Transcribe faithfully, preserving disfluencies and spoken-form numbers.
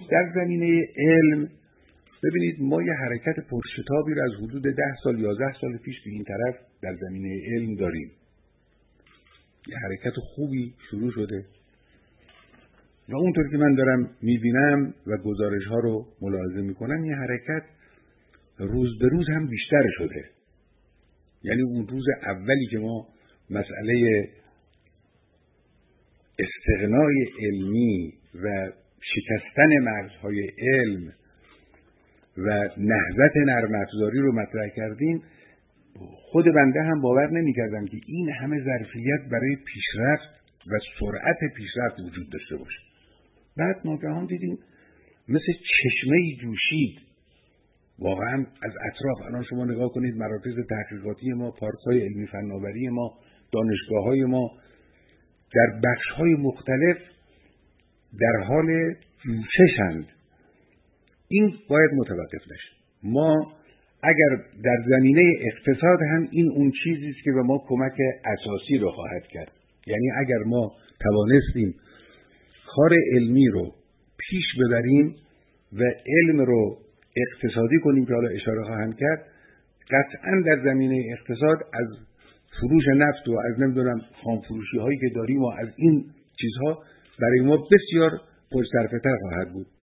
در زمینه علم ببینید ما یه حرکت پرشتابی رو از حدود ده سال یازده سال پیش به این طرف در زمینه علم داریم. یه حرکت خوبی شروع شده و اونطور که من دارم میبینم و گزارش ها رو ملاحظه میکنم یه حرکت روز به روز هم بیشتر شده. یعنی اون روز اولی که ما مسئله استغنای علمی و شکستن مرزهای علم و نهضت نرم افزاری رو مطرح کردیم، خود بنده هم باور نمی کردم که این همه ظرفیت برای پیشرفت و سرعت پیشرفت وجود داشته باشه. بعد ناگهان دیدیم مثل چشمه‌ای جوشید واقعا از اطراف. الان شما نگاه کنید مراکز تحقیقاتی ما، پارک‌های علمی فناوری ما، دانشگاه‌های ما در بخش‌های مختلف در حال جوششند. این باید متوقف نشه. ما اگر در زمینه اقتصاد هم این اون چیزی است که به ما کمک اساسی رو خواهد کرد. یعنی اگر ما توانستیم کار علمی رو پیش ببریم و علم رو اقتصادی کنیم که حالا اشاره خواهم کرد، قطعا در زمینه اقتصاد از فروش نفت و از نمیدونم خام فروشی هایی که داریم و از این چیزها برای ما بسیار پرصرفه‌تر خواهد بود.